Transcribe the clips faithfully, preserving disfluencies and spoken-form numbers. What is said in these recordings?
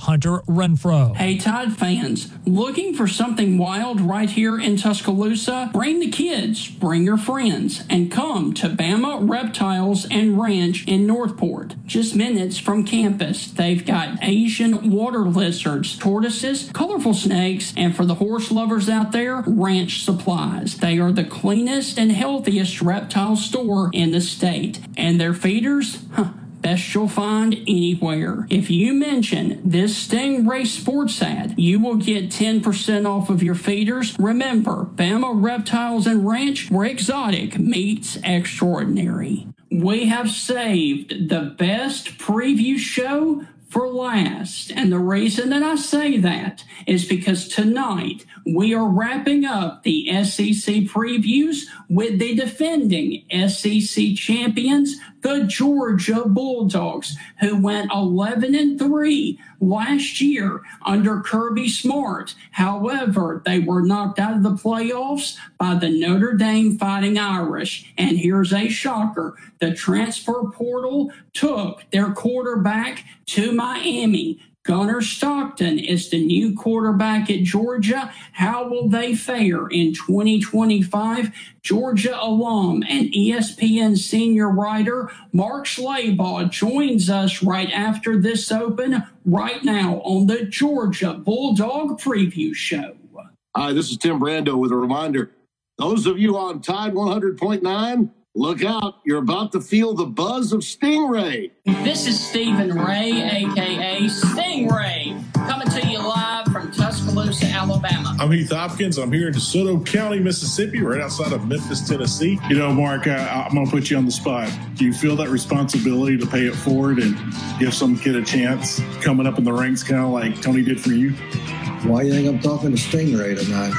Hunter Renfro. Hey, Tide fans, looking for something wild right here in Tuscaloosa? Bring the kids, bring your friends, and come to Bama Reptiles and Ranch in Northport. Just minutes from campus, they've got Asian water lizards, tortoises, colorful snakes, and for the horse lovers out there, ranch supplies. They are the cleanest and healthiest reptile store in the state. And their feeders? Huh. Best you'll find anywhere. If you mention this Stingray Sports ad, you will get ten percent off of your feeders. Remember, Bama Reptiles and Ranch, where exotic meets extraordinary. We have saved the best preview show for last. And the reason that I say that is because tonight we are wrapping up the S E C previews with the defending S E C champions, the Georgia Bulldogs, who went eleven and three last year under Kirby Smart. However, they were knocked out of the playoffs by the Notre Dame Fighting Irish. And here's a shocker. The transfer portal took their quarterback to Miami. Gunnar Stockton is the new quarterback at Georgia. How will they fare in twenty twenty-five? Georgia alum and E S P N senior writer Mark Schlabach joins us right after this open, right now on the Georgia Bulldog Preview Show. Hi, this is Tim Brando with a reminder. Those of you on Tide one hundred point nine, look out. You're about to feel the buzz of Stingray. This is Stephen Ray, a k a. Stingray, coming to you live from Tuscaloosa, Alabama. I'm Heath Hopkins. I'm here in DeSoto County, Mississippi, right outside of Memphis, Tennessee. You know, Mark, I, I'm going to put you on the spot. Do you feel that responsibility to pay it forward and give some kid a chance coming up in the ranks, kind of like Tony did for you? Why do you think I'm talking to Stingray tonight?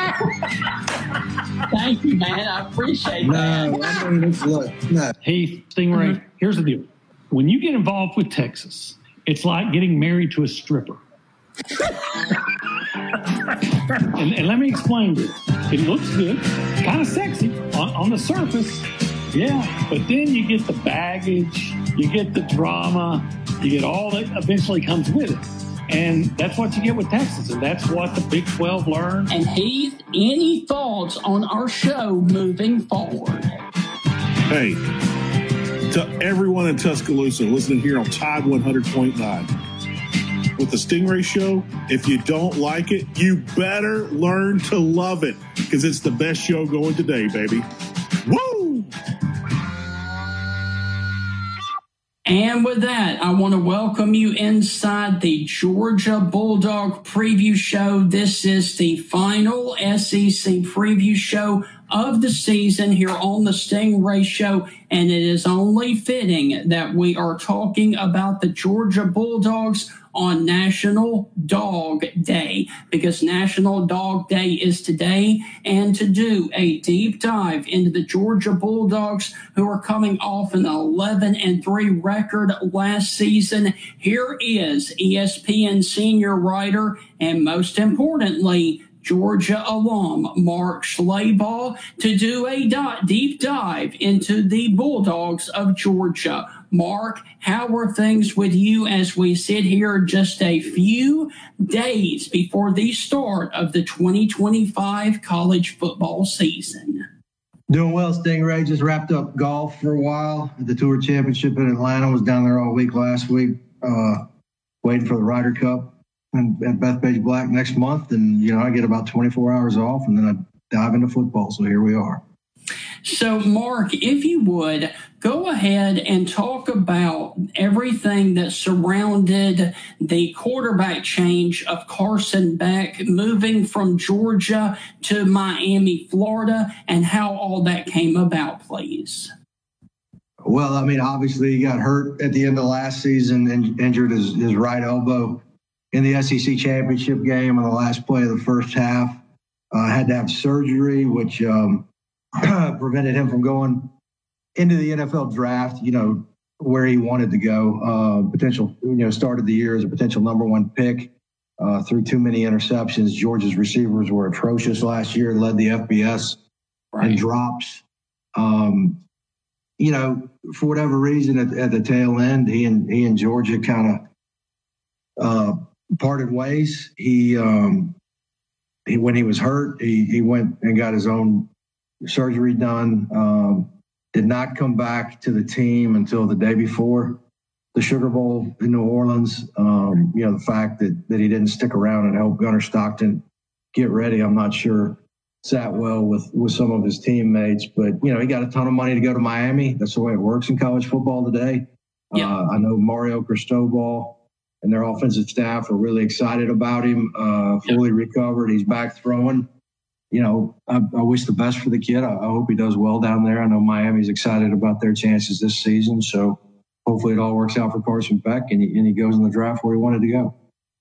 Thank you, man. I appreciate no, that. No, I mean, it's look, no. Hey, Stingray, mm-hmm. Here's the deal. When you get involved with Texas, it's like getting married to a stripper. and, and let me explain this. It looks good. It's kind of sexy on, on the surface. Yeah, but then you get the baggage, you get the drama, you get all that eventually comes with it. And that's what you get with Texas, and that's what the Big twelve learned. And Heath, any thoughts on our show moving forward? Hey, to everyone in Tuscaloosa listening here on Tide one hundred point nine. With the Stingray Show, if you don't like it, you better learn to love it, because it's the best show going today, baby. Woo! And with that, I want to welcome you inside the Georgia Bulldog Preview Show. This is the final S E C preview show of the season here on the Stingray Show, and it is only fitting that we are talking about the Georgia Bulldogs on National Dog Day, because National Dog Day is today. And to do a deep dive into the Georgia Bulldogs, who are coming off an eleven and three record last season, here is E S P N senior writer and, most importantly, Georgia alum Mark Schlabach to do a deep dive into the Bulldogs of Georgia. Mark, how are things with you as we sit here just a few days before the start of the twenty twenty-five college football season? Doing well, Stingray. Just wrapped up golf for a while at the Tour Championship in Atlanta. Was down there all week last week, uh, waiting for the Ryder Cup and at Bethpage Black next month. And, you know, I get about twenty-four hours off, and then I dive into football. So here we are. So, Mark, if you would, go ahead and talk about everything that surrounded the quarterback change of Carson Beck moving from Georgia to Miami, Florida, and how all that came about, please. Well, I mean, obviously he got hurt at the end of last season and injured his, his right elbow in the S E C championship game on the last play of the first half. Uh, had to have surgery, which um, prevented him from going into the N F L draft, you know, where he wanted to go. Uh, potential, you know, started the year as a potential number one pick, uh, threw too many interceptions. Georgia's receivers were atrocious last year, led the F B S right. in drops. Um, you know, for whatever reason, at, at the tail end, he and he and Georgia kind of uh, parted ways. He, um, he when he was hurt, he, he went and got his own surgery done. Um, did not come back to the team until the day before the Sugar Bowl in New Orleans. Um, you know, the fact that, that he didn't stick around and help Gunnar Stockton get ready, I'm not sure sat well with, with some of his teammates. But, you know, he got a ton of money to go to Miami. That's the way it works in college football today. Yeah. Uh, I know Mario Cristobal and their offensive staff are really excited about him, uh, fully yeah. recovered. He's back throwing. You know, I, I wish the best for the kid. I, I hope he does well down there. I know Miami's excited about their chances this season. So hopefully it all works out for Carson Beck and he, and he goes in the draft where he wanted to go.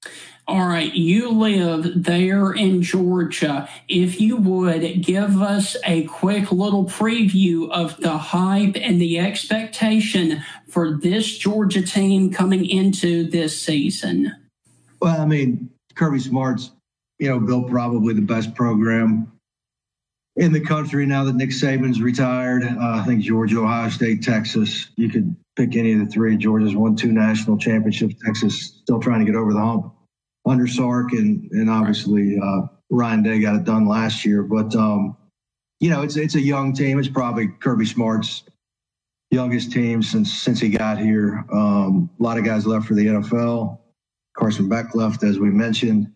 All right, you live there in Georgia. If you would give us a quick little preview of the hype and the expectation for this Georgia team coming into this season. Well, I mean, Kirby Smart's, you know, built probably the best program in the country now that Nick Saban's retired. Uh, I think Georgia, Ohio State, Texas, you could pick any of the three. Georgia's won two national championships. Texas still trying to get over the hump under Sark, and, and obviously uh, Ryan Day got it done last year. But, um, you know, it's it's a young team. It's probably Kirby Smart's youngest team since since he got here. Um, a lot of guys left for the N F L. Carson Beck left, as we mentioned.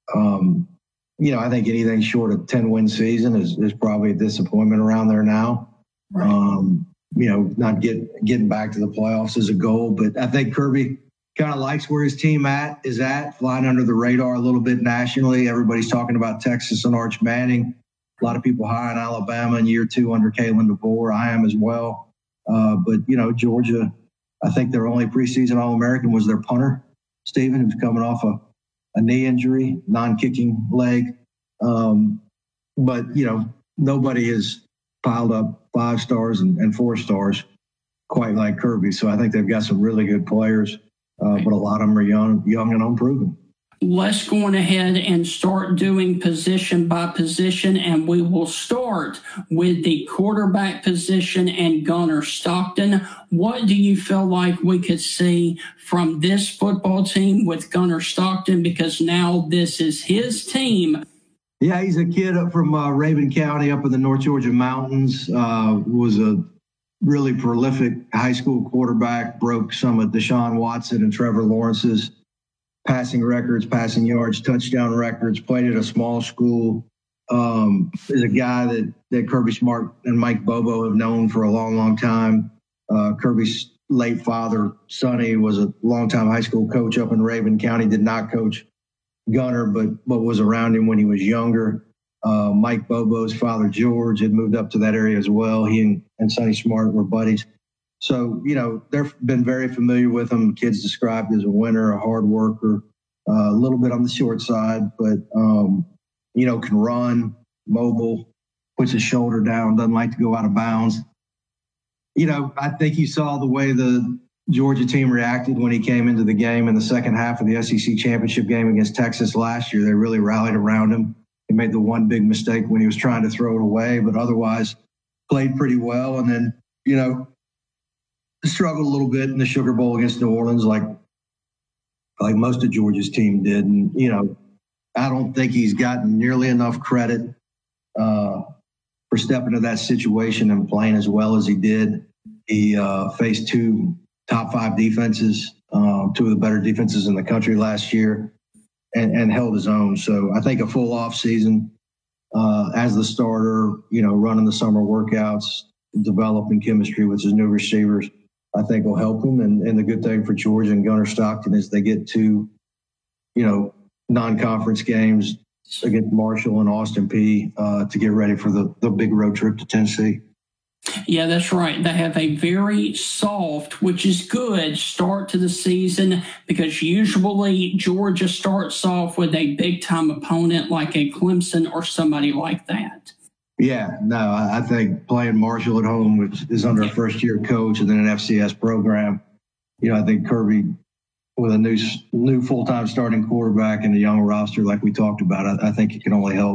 Um, you know, I think anything short of ten-win season is, is probably a disappointment around there now. Right. Um, you know, not get, getting back to the playoffs is a goal. But I think Kirby kind of likes where his team at is at, flying under the radar a little bit nationally. Everybody's talking about Texas and Arch Manning. A lot of people high on Alabama in year two under Kalen DeBoer. I am as well. Uh, but, you know, Georgia, I think their only preseason All-American was their punter, Stephen, who's coming off a, a knee injury, non-kicking leg. Um, but, you know, nobody has piled up five stars and, and four stars quite like Kirby. So I think they've got some really good players. Uh, but a lot of them are young, young and unproven. Let's go on ahead and start doing position by position, and we will start with the quarterback position and Gunnar Stockton. What do you feel like we could see from this football team with Gunnar Stockton? Because now this is his team. Yeah, he's a kid up from uh, Raven County up in the North Georgia mountains. Uh, was a really prolific high school quarterback, broke some of Deshaun Watson and Trevor Lawrence's passing records, passing yards, touchdown records, played at a small school. Um, is a guy that, that Kirby Smart and Mike Bobo have known for a long, long time. Uh, Kirby's late father, Sonny, was a longtime high school coach up in Raven County, did not coach Gunnar, but, but was around him when he was younger. Uh, Mike Bobo's father, George, had moved up to that area as well. He and, and Sonny Smart were buddies. So, you know, they've been very familiar with him. Kids described as a winner, a hard worker, uh, a little bit on the short side, but, um, you know, can run, mobile, puts his shoulder down, doesn't like to go out of bounds. You know, I think you saw the way the Georgia team reacted when he came into the game in the second half of the S E C championship game against Texas last year. They really rallied around him. He made the one big mistake when he was trying to throw it away, but otherwise played pretty well. And then, you know, struggled a little bit in the Sugar Bowl against New Orleans, like like most of Georgia's team did. And, you know, I don't think he's gotten nearly enough credit uh, for stepping into that situation and playing as well as he did. He uh, faced two top five defenses, uh, two of the better defenses in the country last year. And, and held his own. So I think a full off season uh, as the starter, you know, running the summer workouts, developing chemistry with his new receivers, I think will help him. And, and the good thing for Georgia and Gunnar Stockton is they get two, you know, non-conference games against Marshall and Austin Peay uh, to get ready for the, the big road trip to Tennessee. Yeah, that's right. They have a very soft, which is good, start to the season because usually Georgia starts off with a big-time opponent like a Clemson or somebody like that. Yeah, no, I think playing Marshall at home, which is under a first-year coach and then an F C S program, you know, I think Kirby, with a new new full-time starting quarterback and a young roster like we talked about, I, I think it can only help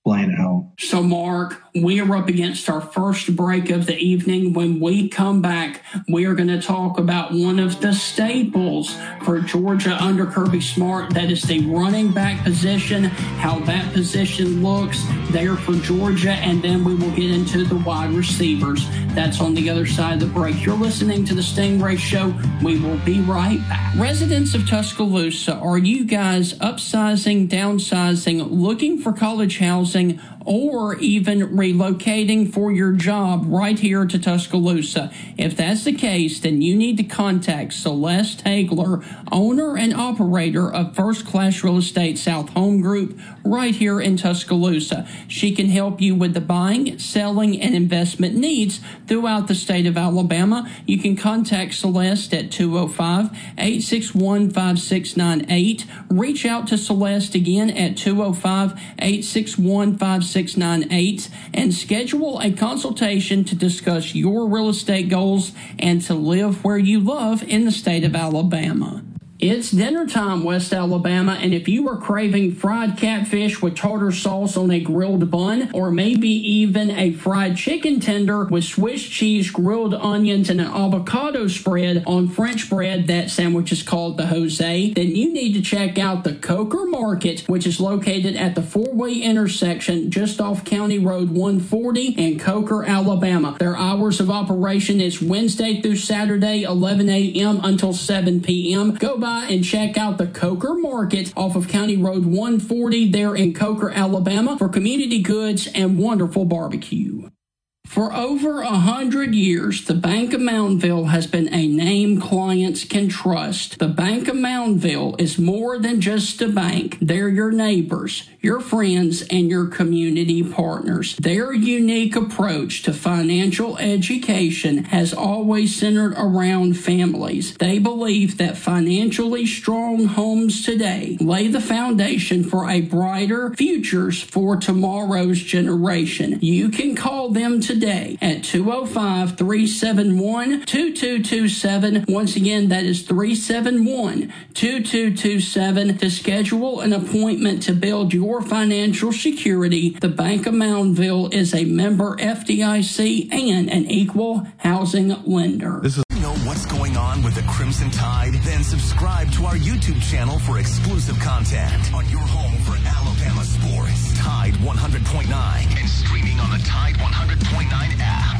playing at home. So, Mark, we are up against our first break of the evening. When we come back, we are going to talk about one of the staples for Georgia under Kirby Smart. That is the running back position, how that position looks there for Georgia, and then we will get into the wide receivers. That's on the other side of the break. You're listening to the Stingray Show. We will be right back. Residents of Tuscaloosa, are you guys upsizing, downsizing, looking for college housing, or even relocating for your job right here to Tuscaloosa? If that's the case, then you need to contact Celeste Hagler, owner and operator of First Class Real Estate South Home Group right here in Tuscaloosa. She can help you with the buying, selling, and investment needs throughout the state of Alabama. You can contact Celeste at two oh five, eight six one, five six nine eight. Reach out to Celeste again at two oh five, eight six one, five six nine eight and schedule a consultation to discuss your real estate goals and to live where you love in the state of Alabama. It's dinner time, West Alabama, and if you are craving fried catfish with tartar sauce on a grilled bun, or maybe even a fried chicken tender with Swiss cheese, grilled onions, and an avocado spread on French bread, that sandwich is called the Jose, then you need to check out the Coker Market, which is located at the four-way intersection just off County Road one forty in Coker, Alabama. Their hours of operation is Wednesday through Saturday, eleven a.m. until seven p.m. Go by and check out the Coker Market off of County Road one forty there in Coker, Alabama for community goods and wonderful barbecue. For over a hundred years, the Bank of Moundville has been a name clients can trust. The Bank of Moundville is more than just a bank. They're your neighbors, your friends, and your community partners. Their unique approach to financial education has always centered around families. They believe that financially strong homes today lay the foundation for a brighter futures for tomorrow's generation. You can call them today at two oh five, three seven one, two two two seven. Once again, that is three seven one, two two two seven to schedule an appointment to build your financial security. The Bank of Moundville is a member F D I C and an equal housing lender. This is know what's going on with the Crimson Tide? Then subscribe to our YouTube channel for exclusive content on your home for Alabama sports. Tide one hundred point nine and streaming on the Tide one hundred point nine app.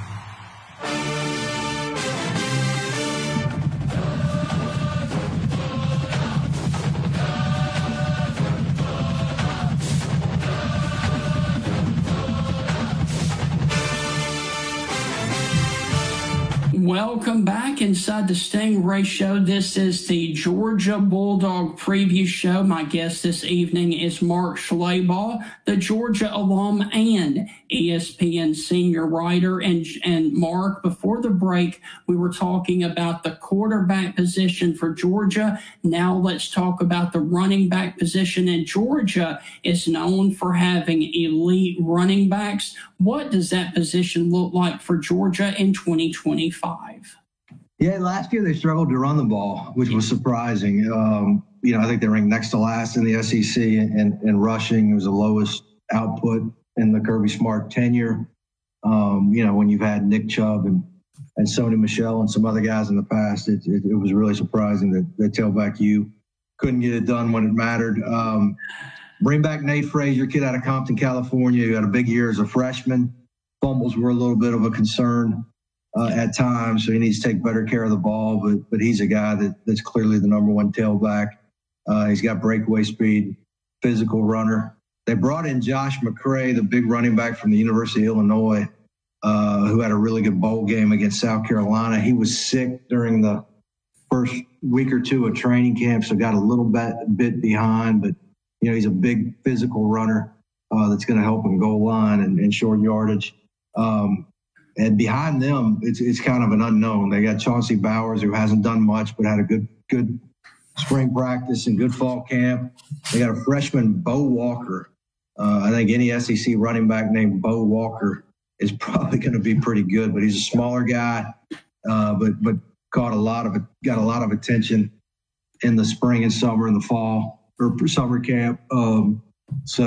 Welcome back inside the Stingray Show. This is the Georgia Bulldog Preview Show. My guest this evening is Mark Schlabach, the Georgia alum and E S P N senior writer. And, and Mark, before the break, we were talking about the quarterback position for Georgia. Now let's talk about the running back position. And Georgia is known for having elite running backs. What does that position look like for Georgia in twenty twenty-five? Yeah, last year they struggled to run the ball, which was surprising. Um, you know, I think they ranked next to last in the S E C in, in rushing. It was the lowest output in the Kirby Smart tenure. Um, you know, when you've had Nick Chubb and, and Sony Michel and some other guys in the past, it, it, it was really surprising that, that tailback you couldn't get it done when it mattered. Um, bring back Nate Frazier, kid out of Compton, California. He had a big year as a freshman. Fumbles were a little bit of a concern uh, at times, so he needs to take better care of the ball, but but he's a guy that, that's clearly the number one tailback. Uh, he's got breakaway speed, physical runner. They brought in Josh McCray, the big running back from the University of Illinois, uh, who had a really good bowl game against South Carolina. He was sick during the first week or two of training camp, so got a little bit, bit behind, but you know, he's a big physical runner uh, that's going to help him goal line and, and short yardage. Um, and behind them, it's it's kind of an unknown. They got Chauncey Bowers, who hasn't done much, but had a good good spring practice and good fall camp. They got a freshman, Bo Walker. Uh, I think any S E C running back named Bo Walker is probably going to be pretty good, but he's a smaller guy, uh, but but caught a lot of got a lot of attention in the spring and summer and the fall or summer camp. Um, so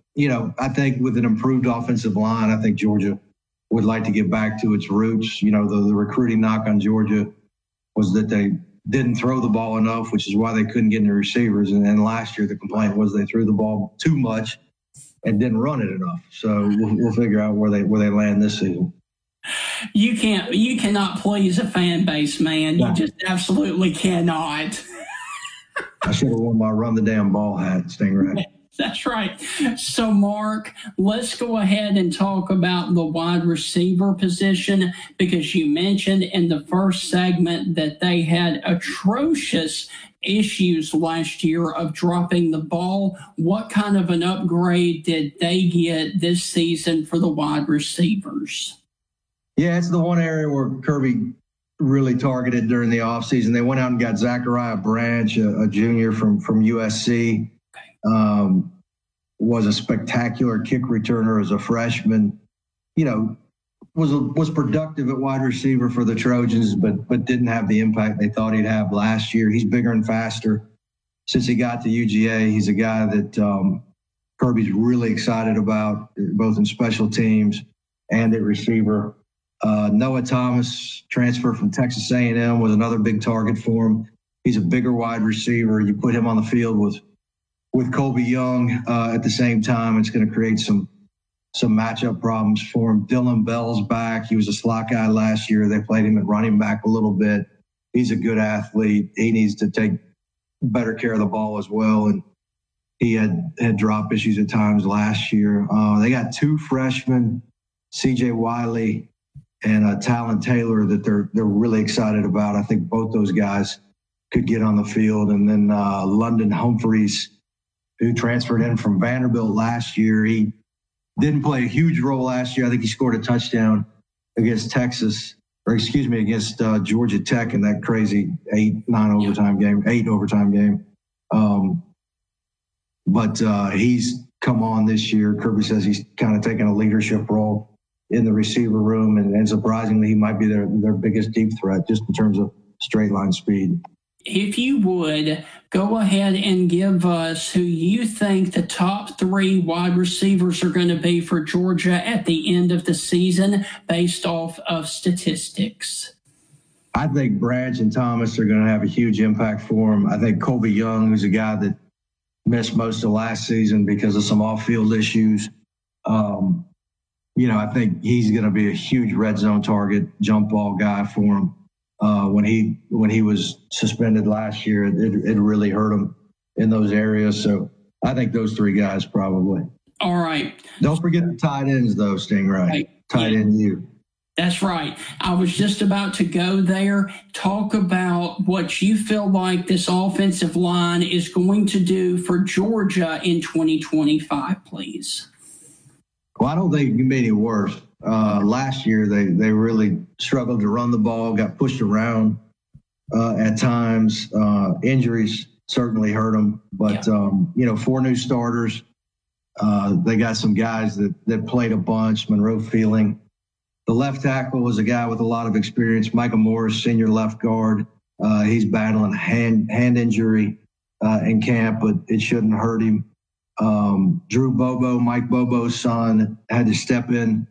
you know, I think with an improved offensive line, I think Georgia would like to get back to its roots. You know, the, the recruiting knock on Georgia was that they didn't throw the ball enough, which is why they couldn't get any receivers. And then last year, the complaint was they threw the ball too much and didn't run it enough. So we'll, we'll figure out where they where they land this season. You can't, you cannot please a fan base, man. You just absolutely cannot. I should have worn my run the damn ball hat, Stingray. That's right. So, Mark, let's go ahead and talk about the wide receiver position, because you mentioned in the first segment that they had atrocious issues last year of dropping the ball. What kind of an upgrade did they get this season for the wide receivers? Yeah, it's the one area where Kirby really targeted during the offseason. They went out and got Zachariah Branch, a, a junior from, from U S C. Um, was a spectacular kick returner as a freshman, you know, was was productive at wide receiver for the Trojans, but but didn't have the impact they thought he'd have last year. He's bigger and faster. Since he got to U G A, he's a guy that um, Kirby's really excited about, both in special teams and at receiver. Uh, Noah Thomas, transfer from Texas A and M, was another big target for him. He's a bigger wide receiver. You put him on the field with with Colby Young uh, at the same time, it's going to create some some matchup problems for him. Dylan Bell's back. He was a slot guy last year. They played him at running back a little bit. He's a good athlete. He needs to take better care of the ball as well. And he had, had drop issues at times last year. Uh, they got two freshmen, C J Wiley and uh, Talon Taylor, that they're they're really excited about. I think both those guys could get on the field. And then uh, London Humphreys, who transferred in from Vanderbilt last year. He didn't play a huge role last year. I think he scored a touchdown against Texas, or excuse me, against uh, Georgia Tech in that crazy eight, nine overtime game, eight overtime game. Um, but uh, he's come on this year. Kirby says he's kind of taken a leadership role in the receiver room, and, and surprisingly, he might be their, their biggest deep threat just in terms of straight line speed. If you would, go ahead and give us who you think the top three wide receivers are going to be for Georgia at the end of the season based off of statistics. I think Branch and Thomas are going to have a huge impact for him. I think Colby Young, who's a guy that missed most of last season because of some off-field issues, um, you know, I think he's going to be a huge red zone target, jump ball guy for him. Uh, when he when he was suspended last year, it, it really hurt him in those areas. So I think those three guys probably. All right. Don't forget the tight ends, though, Stingray. Right. Tight yeah. end you. That's right. I was just about to go there. Talk about what you feel like this offensive line is going to do for Georgia in twenty twenty-five, please. Well, I don't think it can be any worse. Uh, last year, they, they really struggled to run the ball, got pushed around uh, at times. Uh, injuries certainly hurt them. But, yeah. um, you know, four new starters. Uh, they got some guys that, that played a bunch. Monroe Feeling. The left tackle was a guy with a lot of experience. Micah Morris, senior left guard. Uh, he's battling a hand, hand injury uh, in camp, but it shouldn't hurt him. Um, Drew Bobo, Mike Bobo's son, had to step in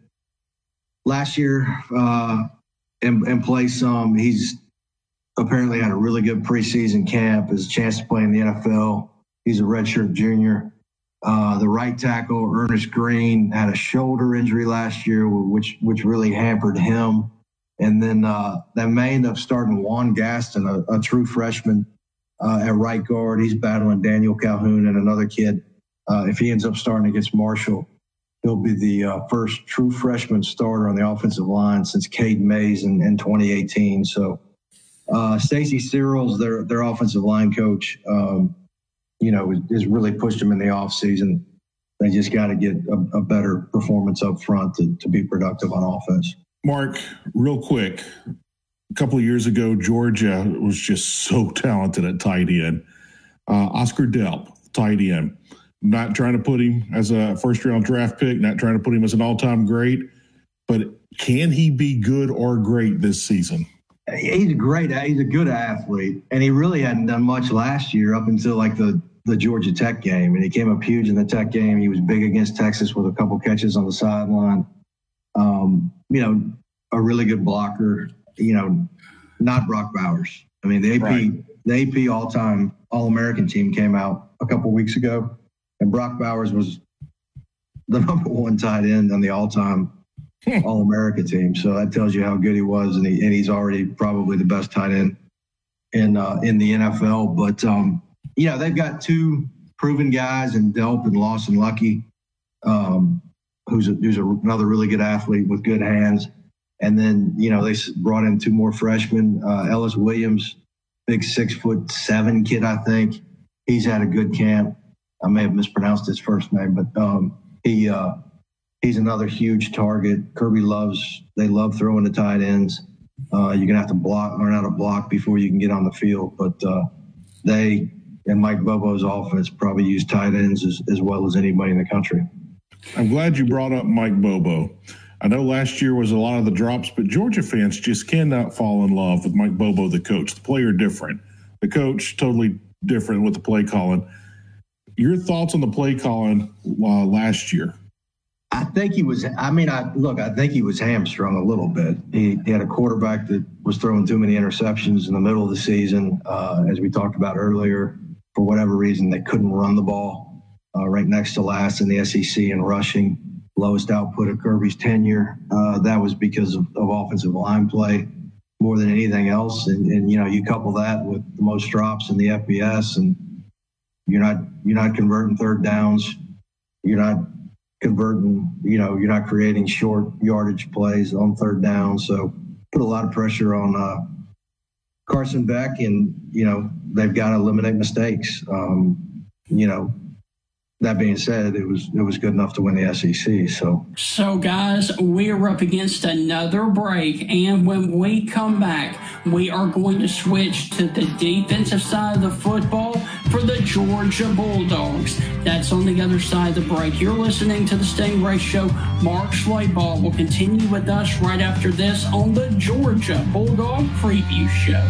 last year uh, and, and play some. He's apparently had a really good preseason camp, has a chance to play in the N F L. He's a redshirt junior. Uh, the right tackle, Ernest Green, had a shoulder injury last year, which which really hampered him. And then uh, they may end up starting Juan Gaston, a, a true freshman uh, at right guard. He's battling Daniel Calhoun and another kid. Uh, if he ends up starting against Marshall, he'll be the uh, first true freshman starter on the offensive line since Cade Mays in, in twenty eighteen. So uh, Stacy Searles, their their offensive line coach, um, you know, has really pushed them in the offseason. They just got to get a, a better performance up front to, to be productive on offense. Mark, real quick, a couple of years ago, Georgia was just so talented at tight end. Uh, Oscar Delp, tight end. Not trying to put him as a first-round draft pick, not trying to put him as an all-time great, but can he be good or great this season? He's a great, he's a good athlete, and he really hadn't done much last year up until like the, the Georgia Tech game, and he came up huge in the Tech game. He was big against Texas with a couple catches on the sideline. Um, you know, a really good blocker. You know, not Brock Bowers. I mean, the A P right. the A P all-time All-American team came out a couple weeks ago, and Brock Bowers was the number one tight end on the all-time All-America team. So that tells you how good he was, and, he, and he's already probably the best tight end in uh, in the N F L. But um, you know, they've got two proven guys in Delp and Lawson Lucky, um, who's a, who's a, another really good athlete with good hands. And then, you know, they brought in two more freshmen, uh, Ellis Williams, big six foot seven kid, I think. He's had a good camp. I may have mispronounced his first name, but um, he uh, he's another huge target. Kirby loves, they love throwing the tight ends. Uh, you're going to have to block, learn how to block before you can get on the field. But uh, they and Mike Bobo's offense probably use tight ends as, as well as anybody in the country. I'm glad you brought up Mike Bobo. I know last year was a lot of the drops, but Georgia fans just cannot fall in love with Mike Bobo, the coach. The player different. The coach totally different with the play calling. Your thoughts on the play calling uh, last year? I think he was, I mean, I look, I think he was hamstrung a little bit. He, he had a quarterback that was throwing too many interceptions in the middle of the season. Uh, as we talked about earlier, for whatever reason, they couldn't run the ball. Uh, right next to last in the S E C in rushing. Lowest output of Kirby's tenure. Uh, that was because of, of offensive line play more than anything else. And, and, you know, you couple that with the most drops in the F B S, and you're not you're not converting third downs. You're not converting, you know, you're not creating short yardage plays on third down. So put a lot of pressure on uh, Carson Beck, and, you know, they've got to eliminate mistakes. Um, you know, That being said, it was it was good enough to win the S E C. So, so guys, we are up against another break, and when we come back, we are going to switch to the defensive side of the football for the Georgia Bulldogs. That's on the other side of the break. You're listening to the Stingray Show. Mark Schlabach will continue with us right after this on the Georgia Bulldog Preview Show.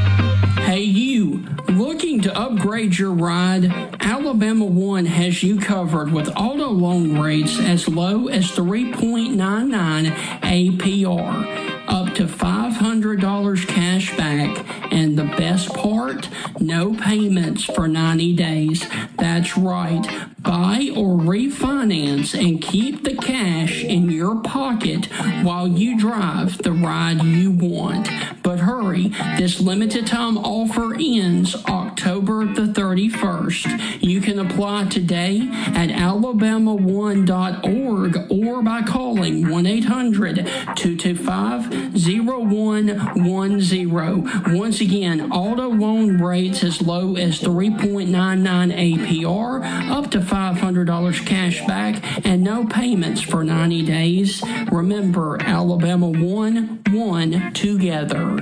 Hey you, looking to upgrade your ride? Alabama One has you covered with auto loan rates as low as three point nine nine A P R, up to five hundred dollars cash back, and the best part, no payments for ninety days. That's right, buy or refinance and keep the cash in your pocket while you drive the ride you want. But hurry, this limited time offer ends October the thirty-first. You can apply today at alabama one dot org or by calling one eight hundred two two five zero one one zero. Once again, auto loan rates as low as three point nine nine A P R, up to five hundred dollars cash back, and no payments for ninety days. Remember, Alabama One, one together.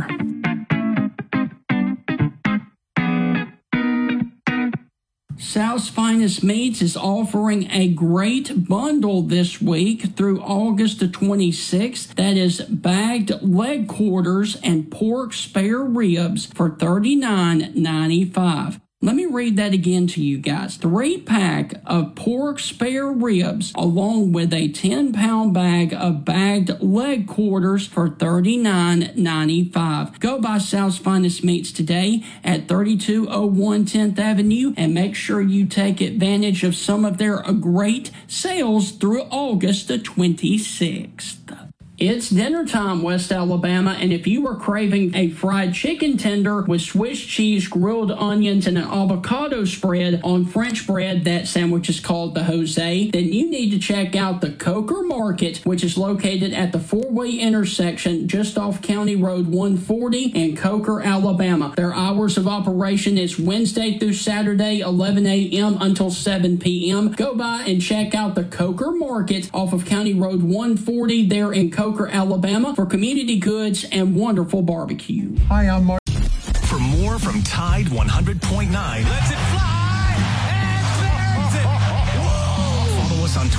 South's Finest Meats is offering a great bundle this week through August the twenty-sixth. That is bagged leg quarters and pork spare ribs for thirty-nine ninety-five. Let me read that again to you guys. Three pack of pork spare ribs along with a ten pound bag of bagged leg quarters for thirty-nine ninety-five. Go by South's Finest Meats today at thirty-two oh one tenth Avenue and make sure you take advantage of some of their great sales through August the twenty-sixth. It's dinner time, West Alabama, and if you are craving a fried chicken tender with Swiss cheese, grilled onions, and an avocado spread on French bread, that sandwich is called the Jose, then you need to check out the Coker Market, which is located at the four-way intersection just off County Road one forty in Coker, Alabama. Their hours of operation is Wednesday through Saturday, eleven a.m. until seven p.m. Go by and check out the Coker Market off of County Road one forty there in Coker, Alabama, for community goods and wonderful barbecue. Hi, I'm Mark. For more from Tide one hundred point nine, Let's it fly and clears it. Whoa. Follow us on Twitter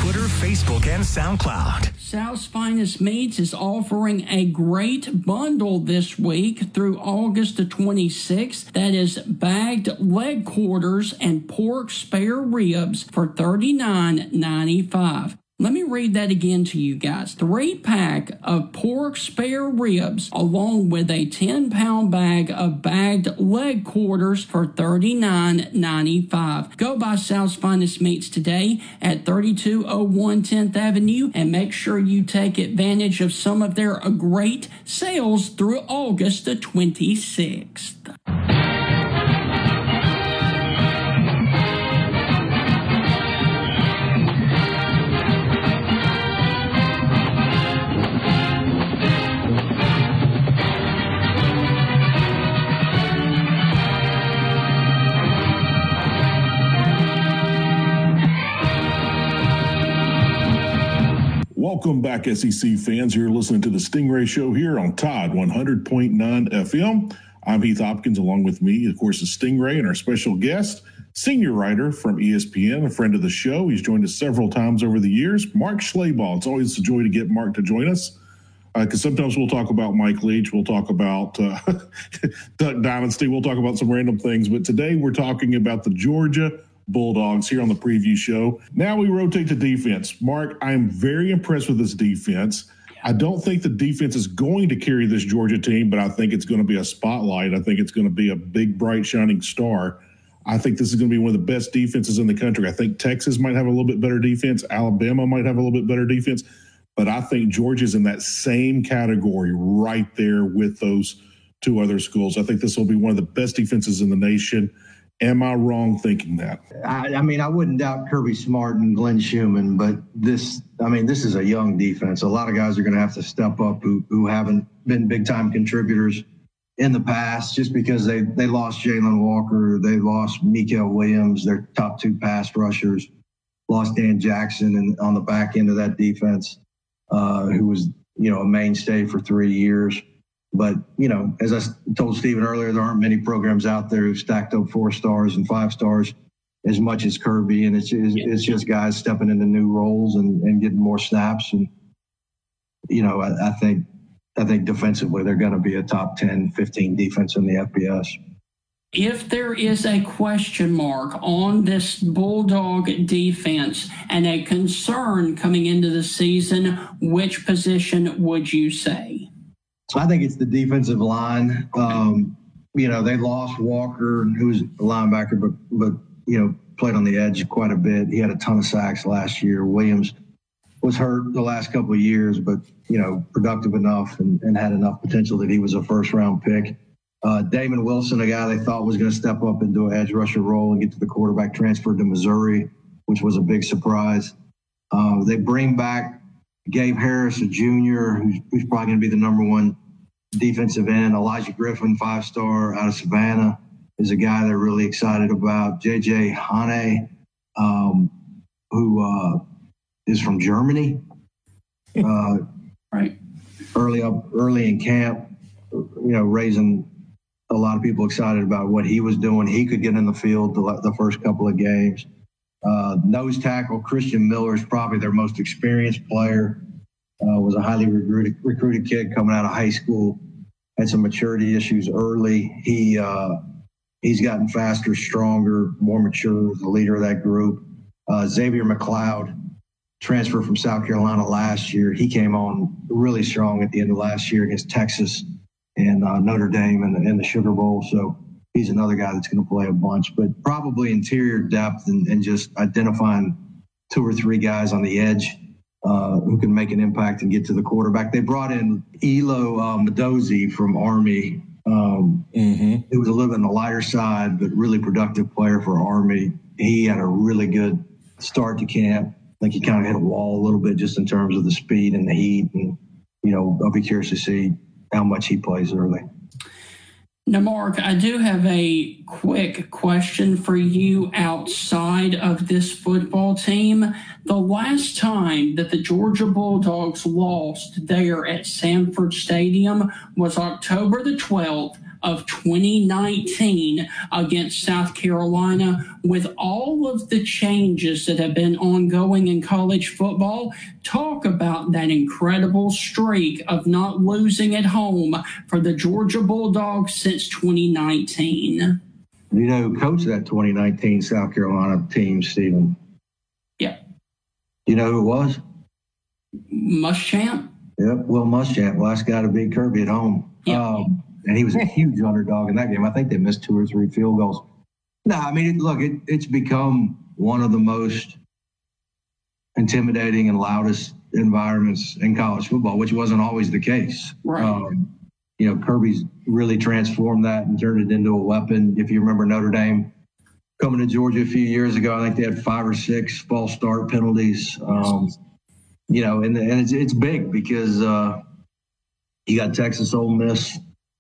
Twitter, Facebook, and SoundCloud. South's Finest Meats is offering a great bundle this week through August the twenty-sixth. That is bagged leg quarters and pork spare ribs for thirty-nine ninety-five. Let me read that again to you guys. Three pack of pork spare ribs along with a ten pound bag of bagged leg quarters for thirty-nine ninety-five. Go by South's Finest Meats today at thirty-two oh one tenth Avenue and make sure you take advantage of some of their great sales through August the twenty-sixth. Welcome back, S E C fans. You're listening to the Stingray Show here on Tide one hundred point nine F M. I'm Heath Hopkins. Along with me, of course, is Stingray and our special guest, senior writer from E S P N, a friend of the show. He's joined us several times over the years, Mark Schlabach. It's always a joy to get Mark to join us because uh, sometimes we'll talk about Mike Leach. We'll talk about uh, Duck Dynasty. We'll talk about some random things. But today we're talking about the Georgia Bulldogs here on the preview show. Now we rotate to defense. Mark, I'm very impressed with this defense. I don't think the defense is going to carry this Georgia team, but I think it's going to be a spotlight. I think it's going to be a big, bright, shining star. I think this is going to be one of the best defenses in the country. I think Texas might have a little bit better defense. Alabama might have a little bit better defense. But I think Georgia's in that same category right there with those two other schools. I think this will be one of the best defenses in the nation. Am I wrong thinking that? I, I mean, I wouldn't doubt Kirby Smart and Glenn Schumann, but this, I mean, this is a young defense. A lot of guys are going to have to step up who, who haven't been big-time contributors in the past just because they, they lost Jalen Walker. They lost Mikael Williams, their top two pass rushers, lost Dan Jackson and on the back end of that defense, uh, who was, you know, a mainstay for three years. But, you know, as I told Stephen earlier, there aren't many programs out there who've stacked up four stars and five stars as much as Kirby. And it's, it's, it's just guys stepping into new roles and, and getting more snaps. And, you know, I, I think I think defensively they're going to be a top ten, fifteen defense in the F B S. If there is a question mark on this Bulldog defense and a concern coming into the season, which position would you say? I think it's the defensive line. Um, you know, they lost Walker, who's a linebacker, but, but, you know, played on the edge quite a bit. He had a ton of sacks last year. Williams was hurt the last couple of years, but, you know, productive enough and, and had enough potential that he was a first-round pick. Uh, Damon Wilson, a guy they thought was going to step up into an edge rusher role and get to the quarterback, transferred to Missouri, which was a big surprise. Uh, they bring back Gabe Harris, a junior, who's, who's probably going to be the number one defensive end. Elijah Griffin, five-star out of Savannah, is a guy they're really excited about. J J Hane, um, who uh, is from Germany. Uh, right. Early up, early in camp, you know, raising a lot of people excited about what he was doing. He could get in the field the, the first couple of games. Uh, nose tackle Christian Miller is probably their most experienced player. Uh, was a highly recruited, recruited kid coming out of high school. Had some maturity issues early. He uh, he's gotten faster, stronger, more mature. The leader of that group. Uh, Xavier McLeod, transferred from South Carolina last year. He came on really strong at the end of last year against Texas and uh, Notre Dame in the, in the Sugar Bowl. So he's another guy that's going to play a bunch. But probably interior depth and, and just identifying two or three guys on the edge Uh, who can make an impact and get to the quarterback. They brought in Elo uh, Medozi from Army, um, mm-hmm. who was a little bit on the lighter side, but really productive player for Army. He had a really good start to camp. I think he kind of hit a wall a little bit just in terms of the speed and the heat. And, you know, I'll be curious to see how much he plays early. Now, Mark, I do have a quick question for you outside of this football team. The last time that the Georgia Bulldogs lost there at Sanford Stadium was October the twelfth, of twenty nineteen against South Carolina. With all of the changes that have been ongoing in college football, talk about that incredible streak of not losing at home for the Georgia Bulldogs since twenty nineteen. You know who coached that twenty nineteen South Carolina team, Stephen? Yeah. You know who it was? Muschamp? Yep, Will Muschamp, last guy to beat Kirby at home. Yep. Um, and he was a huge underdog in that game. I think they missed two or three field goals. No, I mean, it, look, it, it's become one of the most intimidating and loudest environments in college football, which wasn't always the case. Right. Um, you know, Kirby's really transformed that and turned it into a weapon. If you remember Notre Dame coming to Georgia a few years ago, I think they had five or six false start penalties. Um, you know, and, and it's, it's big because uh, you got Texas, Ole Miss,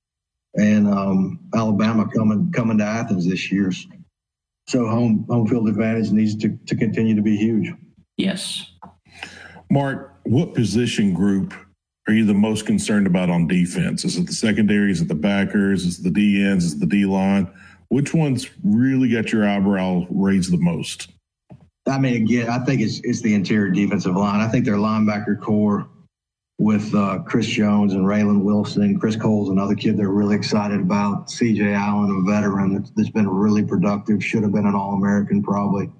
and um, Alabama coming coming to Athens this year. So home home field advantage needs to, to continue to be huge. Yes. Mark, what position group are you the most concerned about on defense? Is it the secondary? Is it the backers? Is it the D Ns? Is it the D-line? Which ones really got your eyebrow raised the most? I mean, again, I think it's it's the interior defensive line. I think their linebacker core with uh, Chris Jones and Raylan Wilson. Chris Cole's another kid they're really excited about. C J Allen, a veteran that's, that's been really productive, should have been an All-American probably.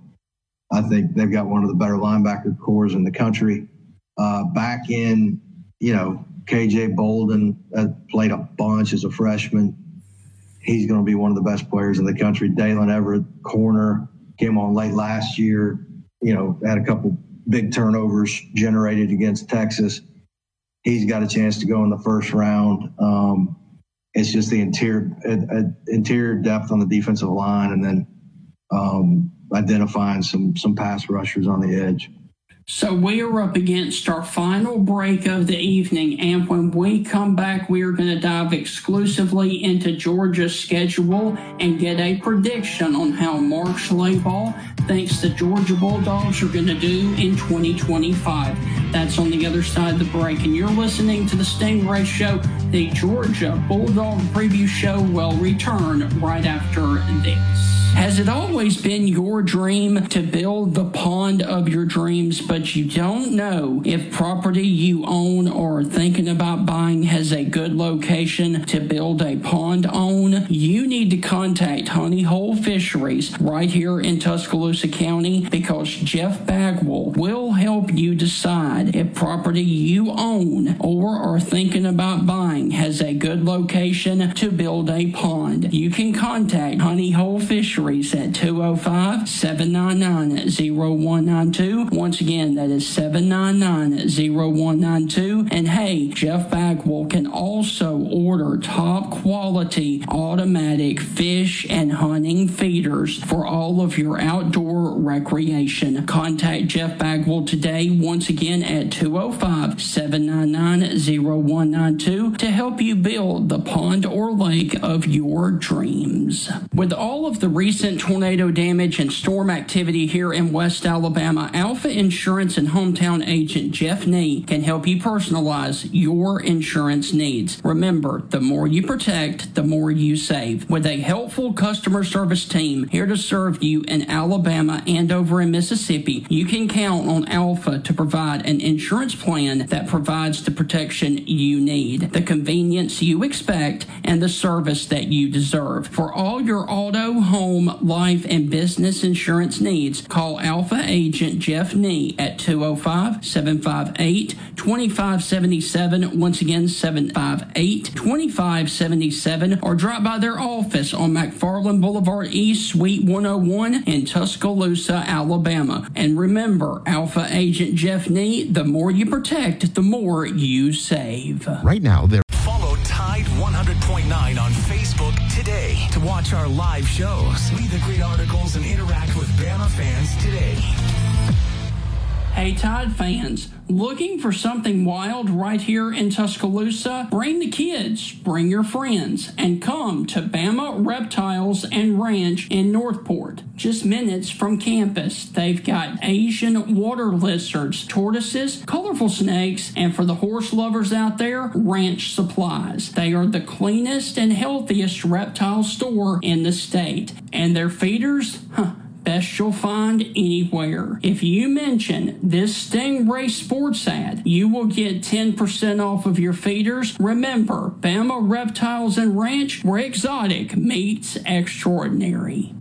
I think they've got one of the better linebacker cores in the country. Uh, back in, you know, K J Bolden uh, played a bunch as a freshman. He's going to be one of the best players in the country. Dalen Everett, corner, came on late last year, you know, had a couple big turnovers generated against Texas. He's got a chance to go in the first round. Um, it's just the interior uh, uh, interior depth on the defensive line, and then um, identifying some some pass rushers on the edge. So we are up against our final break of the evening, and when we come back, we are going to dive exclusively into Georgia's schedule and get a prediction on how Mark Schlabach thinks the Georgia Bulldogs are going to do in twenty twenty-five. That's on the other side of the break, and you're listening to the Stingray Show. The Georgia Bulldog Preview Show will return right after this. Has it always been your dream to build the pond of your dreams, but you don't know if property you own or are thinking about buying has a good location to build a pond on? You need to contact Honey Hole Fisheries right here in Tuscaloosa County, because Jeff Bagwell will help you decide if property you own or are thinking about buying has a good location to build a pond. You can contact Honey Hole Fisheries at two oh five, seven nine nine, oh one nine two. Once again, that is seven nine nine, oh one nine two. And hey, Jeff Bagwell can also order top quality automatic fish and hunting feeders for all of your outdoor recreation. Contact Jeff Bagwell today, once again at two oh five, seven nine nine, oh one nine two, to help you build the pond or lake of your dreams. With all of the recent tornado damage and storm activity here in West Alabama, Alpha Insurance and hometown agent Jeff Nee can help you personalize your insurance needs. Remember, the more you protect, the more you save. With a helpful customer service team here to serve you in Alabama and over in Mississippi, you can count on Alpha to provide an insurance plan that provides the protection you need, the convenience you expect, and the service that you deserve. For all your auto, home, life, and business insurance needs, call Alpha Agent Jeff Nee at two oh five, seven five eight, two five seven seven. Once again, seven five eight, two five seven seven, or drop by their office on McFarland Boulevard East, Suite one oh one in Tuscaloosa, Alabama. And remember, Alpha Agent Jeff Nee, the more you protect, the more you save. Right now, they're Follow Tide one hundred point nine on Facebook today to watch our live shows, read the great articles, and interact with Bama fans today. Hey Tide fans, looking for something wild right here in Tuscaloosa? Bring the kids, bring your friends, and come to Bama Reptiles and Ranch in Northport. Just minutes from campus, they've got Asian water lizards, tortoises, colorful snakes, and for the horse lovers out there, ranch supplies. They are the cleanest and healthiest reptile store in the state. And their feeders? Huh. Best you'll find anywhere. If you mention this Stingray Sports ad, you will get ten percent off of your feeders. Remember, Bama Reptiles and Ranch, where exotic meets extraordinary.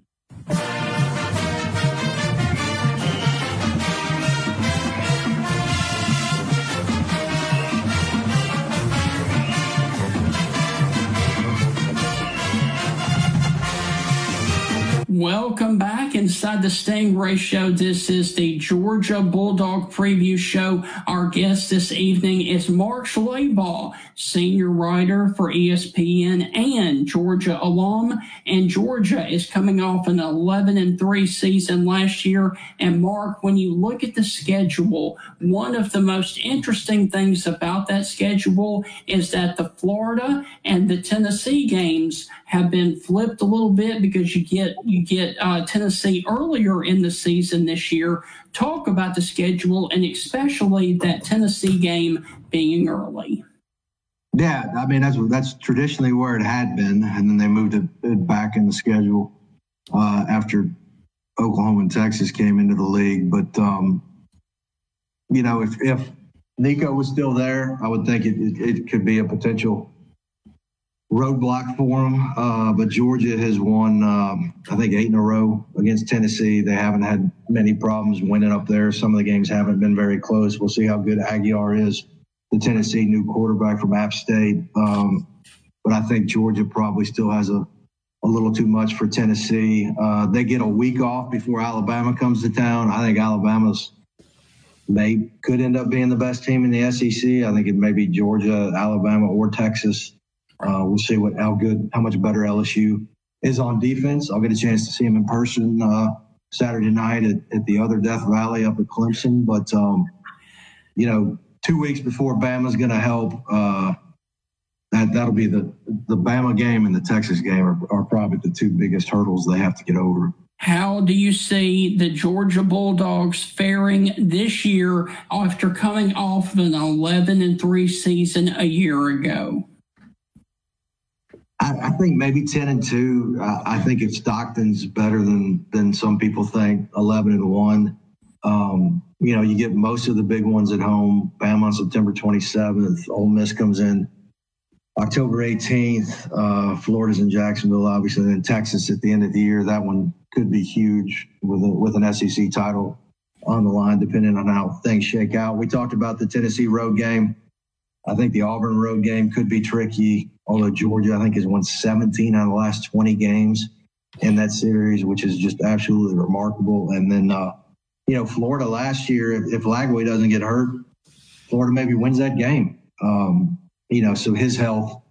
Welcome back inside the Stingray Show. This is the Georgia Bulldog Preview Show. Our guest this evening is Mark Schlabach, senior writer for E S P N and Georgia alum. And Georgia is coming off an eleven and three season last year. And Mark, when you look at the schedule, one of the most interesting things about that schedule is that the Florida and the Tennessee games have been flipped a little bit because you get you get uh, Tennessee earlier in the season this year. Talk about the schedule and especially that Tennessee game being early. Yeah, I mean, that's that's traditionally where it had been, and then they moved it, it back in the schedule uh, after Oklahoma and Texas came into the league. But, um, you know, if, if Nico was still there, I would think it, it, it could be a potential roadblock for them. Uh, but Georgia has won, um, I think, eight in a row against Tennessee. They haven't had many problems winning up there. Some of the games haven't been very close. We'll see how good Aguiar is, the Tennessee new quarterback from App State. Um, but I think Georgia probably still has a, a little too much for Tennessee. Uh, they get a week off before Alabama comes to town. I think Alabama's may could end up being the best team in the S E C. I think it may be Georgia, Alabama, or Texas. Uh, we'll see what how good, how much better L S U is on defense. I'll get a chance to see him in person uh, Saturday night at, at the other Death Valley up at Clemson. But, um, you know, two weeks before Bama's going to help, uh, that, that'll be the, the Bama game and the Texas game are, are probably the two biggest hurdles they have to get over. How do you see the Georgia Bulldogs faring this year after coming off of an eleven and three season a year ago? I, I think maybe ten and two. I, I think if Stockton's better than than some people think, eleven and one. Um, you know, you get most of the big ones at home. Bama on September twenty-seventh. Ole Miss comes in October eighteenth. Uh, Florida's in Jacksonville, obviously. And then Texas at the end of the year. That one could be huge with a, with an S E C title on the line, depending on how things shake out. We talked about the Tennessee road game. I think the Auburn road game could be tricky, although Georgia, I think, has won seventeen out of the last twenty games in that series, which is just absolutely remarkable. And then, uh, you know, Florida last year, if, if Lagway doesn't get hurt, Florida maybe wins that game. Um, you know, so his health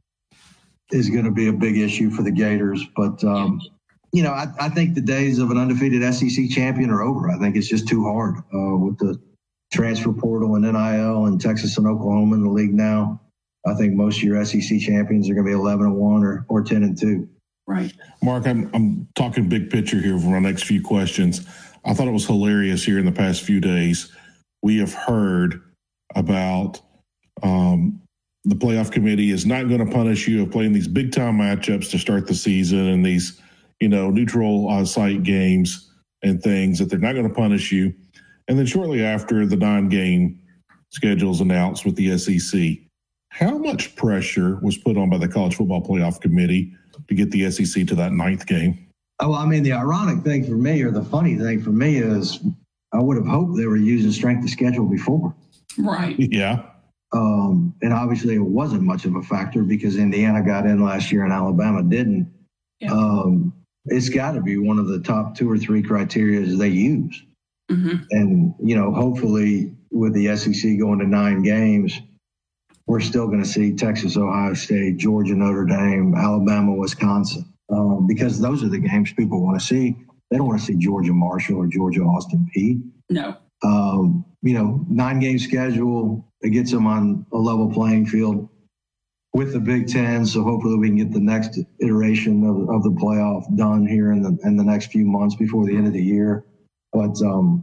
is going to be a big issue for the Gators. But, um, you know, I, I think the days of an undefeated S E C champion are over. I think it's just too hard uh, with the transfer portal and N I L and Texas and Oklahoma in the league now. I think most of your S E C champions are going to be eleven and one or, or ten and two. Right. Mark, I'm, I'm talking big picture here for our next few questions. I thought it was hilarious here in the past few days. We have heard about um, the playoff committee is not going to punish you of playing these big time matchups to start the season and these, you know, neutral uh, site games and things, that they're not going to punish you. And then shortly after, the nine-game schedule's announced with the S E C. How much pressure was put on by the College Football Playoff Committee to get the S E C to that ninth game? Oh, I mean, the ironic thing for me, or the funny thing for me, is I would have hoped they were using strength of schedule before. Right. Yeah. Um, and obviously it wasn't much of a factor because Indiana got in last year and Alabama didn't. Yeah. Um, it's got to be one of the top two or three criteria they use. Mm-hmm. And, you know, hopefully with the S E C going to nine games, we're still going to see Texas, Ohio State, Georgia, Notre Dame, Alabama, Wisconsin, um, because those are the games people want to see. They don't want to see Georgia Marshall or Georgia Austin Peay. No. um, you know, nine-game schedule. It gets them on a level playing field with the Big Ten. So hopefully we can get the next iteration of, of the playoff done here in the in the next few months before the end of the year. But um,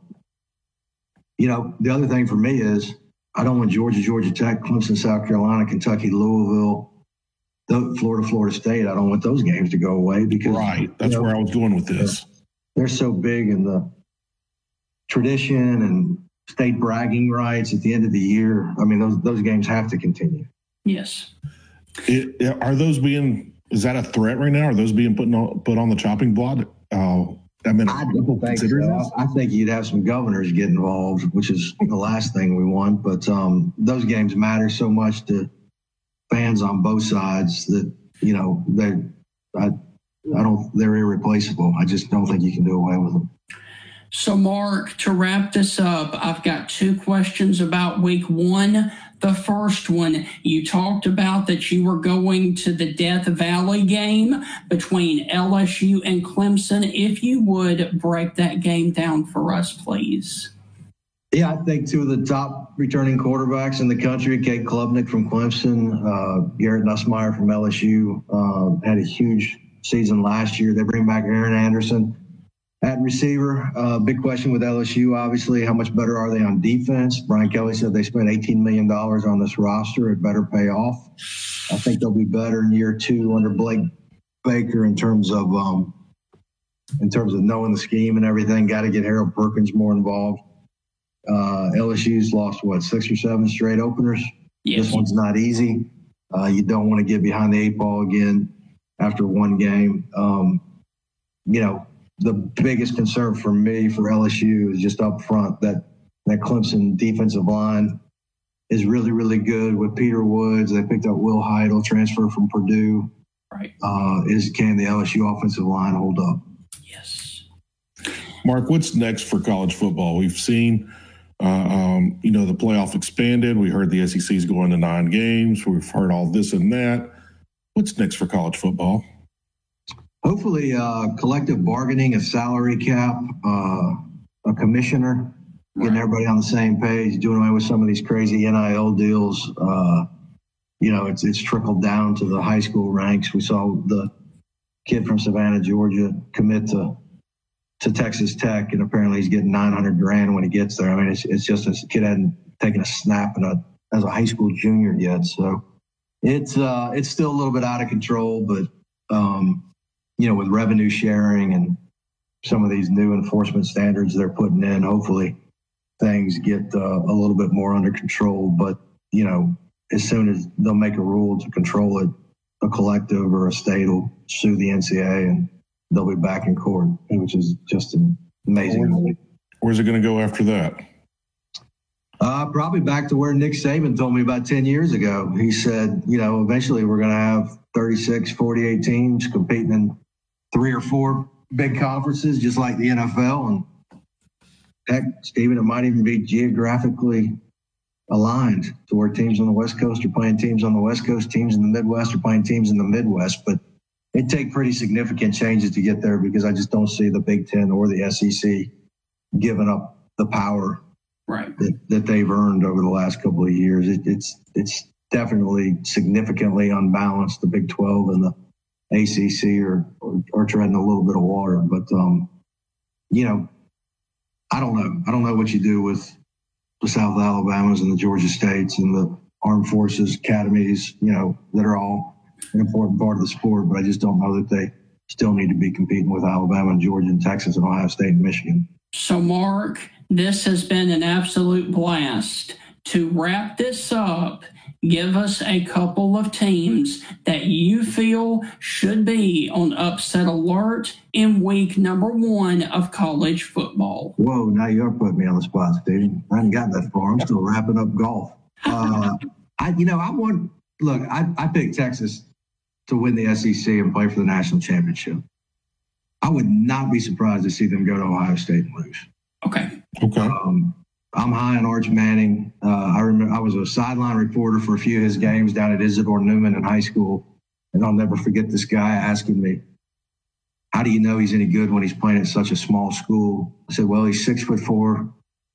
you know, the other thing for me is I don't want Georgia, Georgia Tech, Clemson, South Carolina, Kentucky, Louisville, Florida, Florida State. I don't want those games to go away because right. That's you know, where I was going with this. They're, they're so big in the tradition and state bragging rights at the end of the year. I mean, those those games have to continue. Yes. It, are those being? Is that a threat right now? Are those being put on put on the chopping block? Uh, I mean, I don't think so. I think you'd have some governors get involved, which is the last thing we want. But um, those games matter so much to fans on both sides that, you know, they, I, I don't, they're irreplaceable. I just don't think you can do away with them. So, Mark, to wrap this up, I've got two questions about week one. The first one, you talked about that you were going to the Death Valley game between L S U and Clemson. If you would break that game down for us, please. Yeah, I think two of the top returning quarterbacks in the country, Kate Klubnik from Clemson, uh, Garrett Nussmeier from L S U, uh, had a huge season last year. They bring back Aaron Anderson at receiver. Uh, big question with L S U, obviously, how much better are they on defense? Brian Kelly said they spent eighteen million dollars on this roster. It better pay off. I think they'll be better in year two under Blake Baker in terms of um, in terms of knowing the scheme and everything. Got to get Harold Perkins more involved. Uh, L S U's lost, what, six or seven straight openers? Yes. This one's not easy. Uh, you don't want to get behind the eight ball again after one game. Um, you know, the biggest concern for me for L S U is just up front that that Clemson defensive line is really, really good with Peter Woods. They picked up Will Heidel, transfer from Purdue. Right. Uh, is can the L S U offensive line hold up? Yes. Mark, what's next for college football? We've seen, uh, um, you know, the playoff expanded. We heard the S E C's going to nine games. We've heard all this and that. What's next for college football? Hopefully, uh, collective bargaining, a salary cap, uh, a commissioner, getting Right. everybody on the same page, doing away with some of these crazy N I L deals. Uh, you know, it's it's trickled down to the high school ranks. We saw the kid from Savannah, Georgia, commit to to Texas Tech, and apparently he's getting nine hundred grand when he gets there. I mean, it's it's just a kid hadn't taken a snap in a as a high school junior yet, so it's uh, it's still a little bit out of control, but. Um, you know, with revenue sharing and some of these new enforcement standards they're putting in, hopefully things get uh, a little bit more under control. But, you know, as soon as they'll make a rule to control it, a collective or a state will sue the N C double A and they'll be back in court, which is just amazing. Where's it going to go after that? Uh, probably back to where Nick Saban told me about ten years ago. He said, you know, eventually we're going to have thirty-six, forty-eight teams competing in three or four big conferences, just like the N F L. And heck, Stephen, it might even be geographically aligned to where teams on the West Coast are playing teams on the West Coast, teams in the Midwest are playing teams in the Midwest. But it'd take pretty significant changes to get there because I just don't see the Big Ten or the S E C giving up the power Right. that, that they've earned over the last couple of years. It, it's it's definitely significantly unbalanced. The Big twelve and the A C C are, are, are treading a little bit of water. But, um, you know, I don't know. I don't know what you do with the South Alabamas and the Georgia States and the Armed Forces academies, you know, that are all an important part of the sport. But I just don't know that they still need to be competing with Alabama and Georgia and Texas and Ohio State and Michigan. So, Mark, this has been an absolute blast. To wrap this up, give us a couple of teams that you feel should be on upset alert in week number one of college football. Whoa, now you're putting me on the spot, Stephen. I haven't gotten that far. I'm still wrapping up golf. Uh, I, you know, I want, look, I, I picked Texas to win the S E C and play for the national championship. I would not be surprised to see them go to Ohio State and lose. Okay. Okay. Um, I'm high on Arch Manning. Uh, I remember I was a sideline reporter for a few of his games down at Isidore Newman in high school. And I'll never forget this guy asking me, how do you know he's any good when he's playing at such a small school? I said, well, he's six foot four.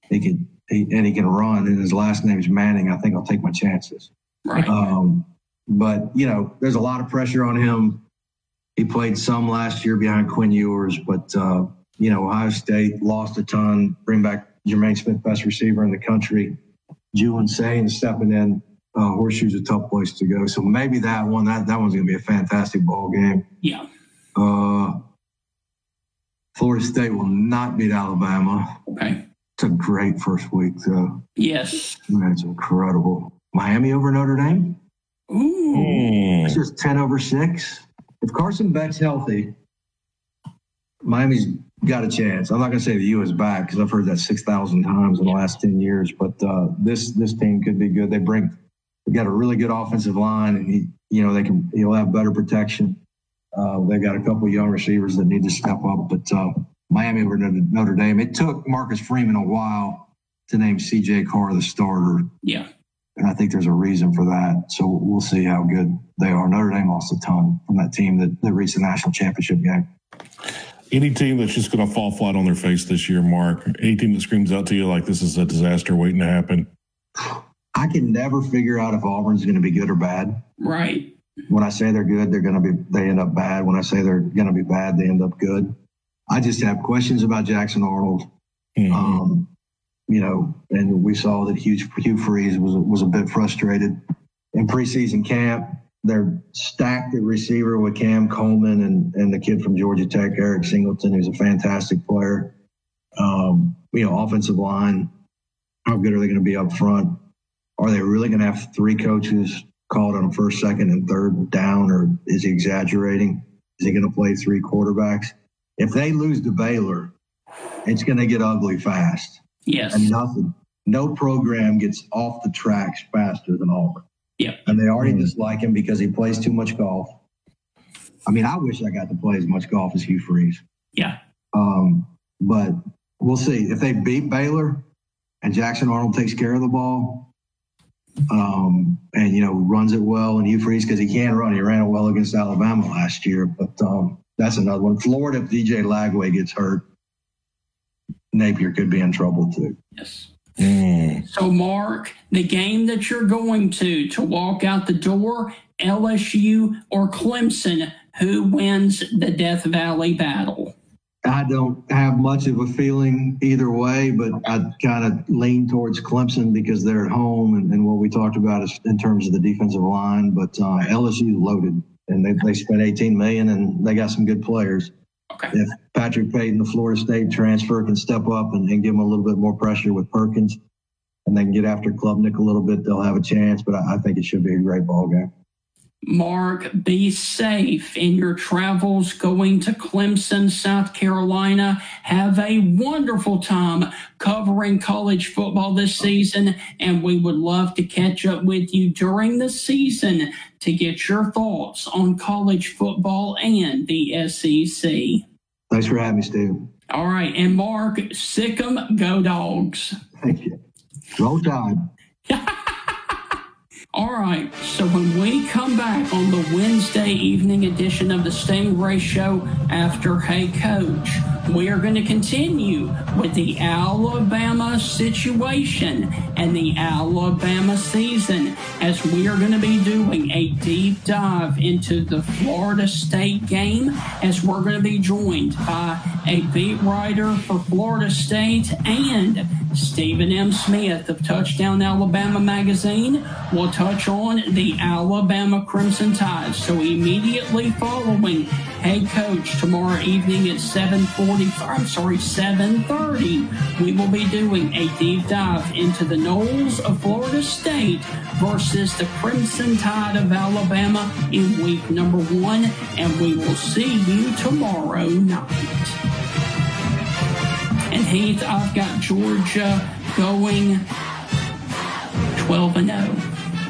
he could, he, and he can run, and his last name is Manning. I think I'll take my chances. Right. Um, but, you know, there's a lot of pressure on him. He played some last year behind Quinn Ewers, but, uh, you know, Ohio State lost a ton, bring back Jermaine Smith, best receiver in the country. Julian Sain stepping in. Uh, Horseshoe's a tough place to go. So maybe that one, that, that one's going to be a fantastic ball game. Yeah. Uh, Florida State will not beat Alabama. Okay. It's a great first week, though. Yes. That's incredible. Miami over Notre Dame? Ooh. It's just ten over six. If Carson Beck's healthy, Miami's got a chance. I'm not going to say the U is back because I've heard that six thousand times in the last ten years, but uh, this this team could be good. They bring, they got a really good offensive line, and he, you know, they can, he'll have better protection. Uh, they got a couple of young receivers that need to step up, but uh, Miami over Notre Dame. It took Marcus Freeman a while to name C J Carr the starter. Yeah. And I think there's a reason for that. So we'll see how good they are. Notre Dame lost a ton from that team that, that reached the national championship game. Any team that's just going to fall flat on their face this year, Mark? Any team that screams out to you like this is a disaster waiting to happen? I can never figure out if Auburn's going to be good or bad. Right. When I say they're good, they're going to be, they end up bad. When I say they're going to be bad, they end up good. I just have questions about Jackson Arnold. Mm-hmm. Um, you know, and we saw that Hugh, Hugh Freeze was, was a bit frustrated in preseason camp. They're stacked at receiver with Cam Coleman and, and the kid from Georgia Tech, Eric Singleton, who's a fantastic player. Um, you know, offensive line, how good are they going to be up front? Are they really going to have three coaches called on first, second, and third down, or is he exaggerating? Is he going to play three quarterbacks? If they lose to Baylor, it's going to get ugly fast. Yes. And nothing, no program gets off the tracks faster than Auburn. Yeah. And they already dislike him because he plays too much golf. I mean, I wish I got to play as much golf as Hugh Freeze. Yeah. Um, but we'll see. If they beat Baylor and Jackson Arnold takes care of the ball um, and, you know, runs it well, and Hugh Freeze, because he can run. He ran it well against Alabama last year. But um, that's another one. Florida, if D J Lagway gets hurt, Napier could be in trouble too. Yes. Mm. So, Mark, the game that you're going to to walk out the door, L S U or Clemson, who wins the Death Valley battle? I don't have much of a feeling either way, but I kind of lean towards Clemson because they're at home and, and what we talked about is in terms of the defensive line. But uh, L S U loaded, and they, they spent eighteen million dollars, and they got some good players. Okay. If Patrick Payton, the Florida State transfer, can step up and, and give them a little bit more pressure with Perkins, and they can get after Klubnik a little bit, they'll have a chance. But I, I think it should be a great ball game. Mark, be safe in your travels going to Clemson, South Carolina. Have a wonderful time covering college football this season, and we would love to catch up with you during the season to get your thoughts on college football and the S E C. Thanks for having me, Steve. All right, and Mark, sick 'em, go Dogs. Thank you. Roll Tide. All right, so when we come back on the Wednesday evening edition of the Stingray Show after Hey Coach, we are going to continue with the Alabama situation and the Alabama season, as we are going to be doing a deep dive into the Florida State game, as we're going to be joined by a beat writer for Florida State and Stephen M. Smith of Touchdown Alabama magazine. Will touch on the Alabama Crimson Tide. So immediately following Hey Coach tomorrow evening at seven forty-five, I'm sorry, seven thirty, we will be doing a deep dive into the Noles of Florida State versus the Crimson Tide of Alabama in week number one, and we will see you tomorrow night. And Heath, I've got Georgia going twelve and oh.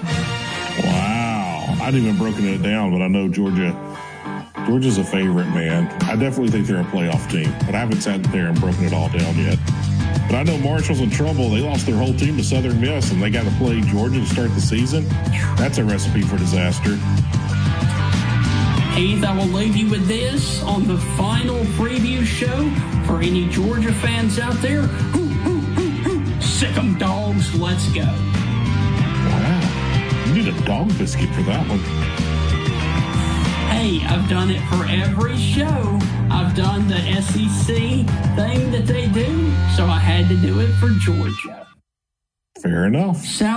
Wow. I hadn't even broken it down, but I know Georgia. Georgia's a favorite, man. I definitely think they're a playoff team, but I haven't sat there and broken it all down yet. But I know Marshall's in trouble. They lost their whole team to Southern Miss, and they got to play Georgia to start the season. That's a recipe for disaster. Heath, I will leave you with this on the final preview show for any Georgia fans out there. Hoo, hoo, hoo, hoo. Sick 'em dogs, let's go. Wow. You need a dog biscuit for that one. Hey, I've done it for every show. I've done the S E C thing that they do, so I had to do it for Georgia. Fair enough. South